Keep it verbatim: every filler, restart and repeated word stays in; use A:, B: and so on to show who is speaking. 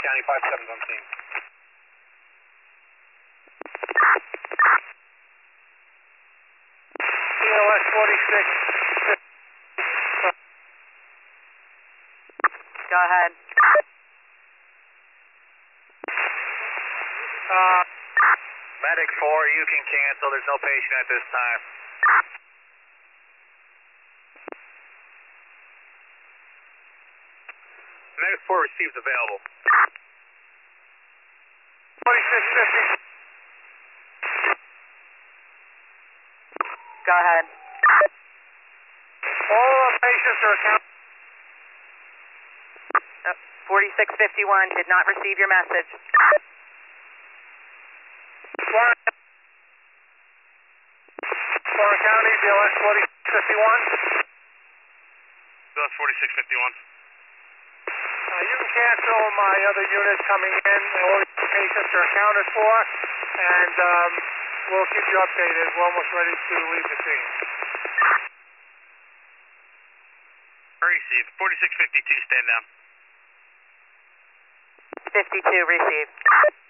A: County, five seven's on scene. E L S forty-six.
B: Go ahead.
A: Uh,
C: Medic four, you can cancel. There's no patient at this time. Medic four receives available.
A: forty-six fifty.
B: Go ahead.
A: All our patients are accounted.
B: Uh, forty-six fifty-one did not receive your message.
A: Warren County, B L S forty-six fifty-one.
C: B L S forty-six fifty-one.
A: Uh, you can cancel my other unit coming in. All the patients are accounted for, and um, we'll keep you updated. We're almost ready to leave the scene.
C: Received. forty-six fifty-two, stand down.
B: fifty-two received.